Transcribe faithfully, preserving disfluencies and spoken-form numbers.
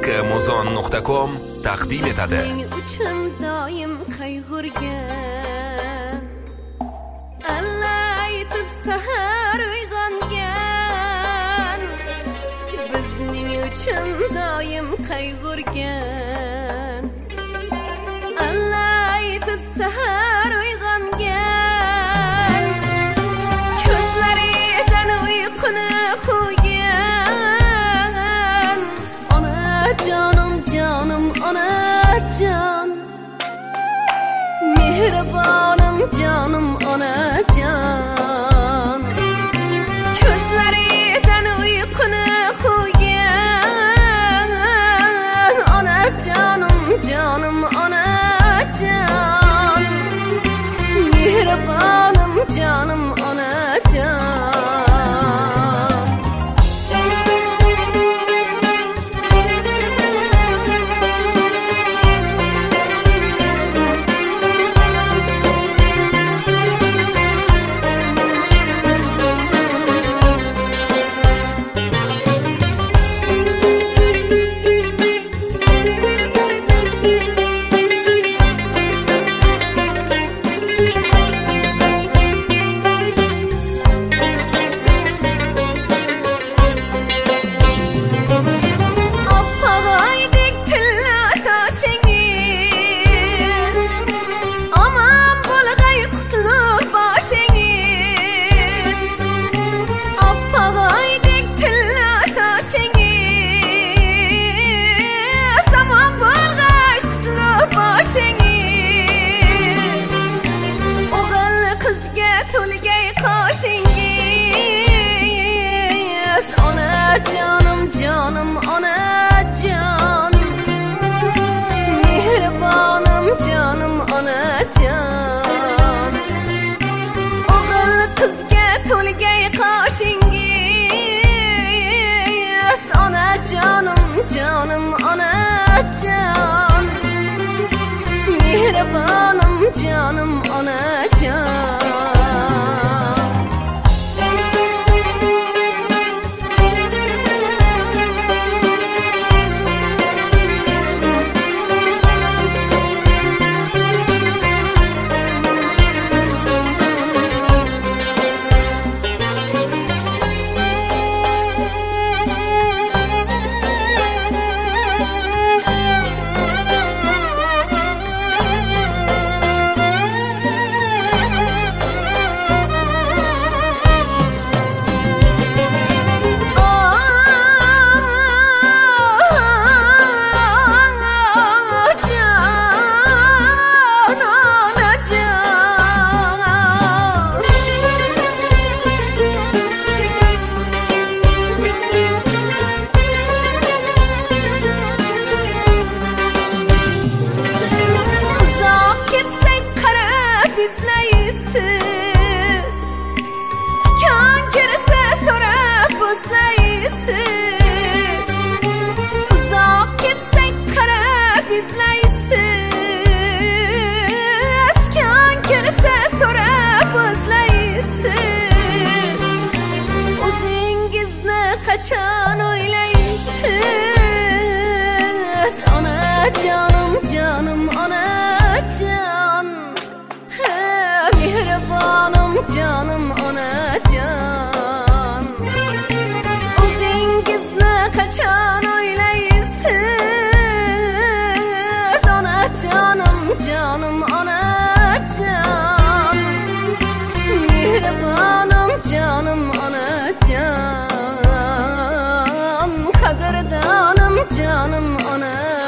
muzon nuqta com taqdim etadi. Sening uchun doim qayg'urgan, Allah aytib sahar uyg'ongan. Bizning uchun doim qayg'urgan, Allah aytib sahar uyg'ongan. Ko'zlaridan uyquni qo'ygan. Onajonim, jonim, onajon, mehribonim, jonim, onajon. Ko'zlaridan uyquni qo'ygan. Onajonim, jonim, onajon, mehribonim, jonim, onajon. Onajonim, jonim, onajon, mehribonim, jonim, onajon. O'g'il qizga to'lgay qoshingiz. Onajonim, jonim, onajon, mehribonim, jonim, onajon. Qachon o'ylaysiz? Onajonim, jonim, onajon, mehribonim, jonim, onajon. O'zingizni qachon o'ylaysiz? Onajonim, jonim, onajon, mehribonim, jonim, onajon. Qadrdonim, jonim, ona.